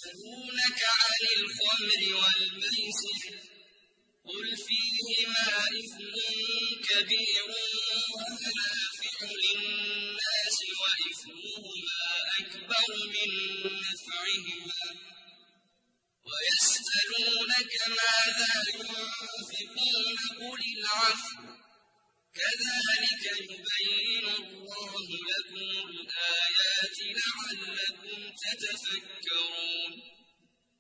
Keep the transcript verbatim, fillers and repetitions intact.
ويسألونك عن الخمر والميسر قل فيهما إثم كبير ومنافع للناس وإثمهما أكبر من نفعهما ويسألونك ماذا ينفقون قل العفو كذلك يبين الله لكم الآيات لعلكم تتفكرون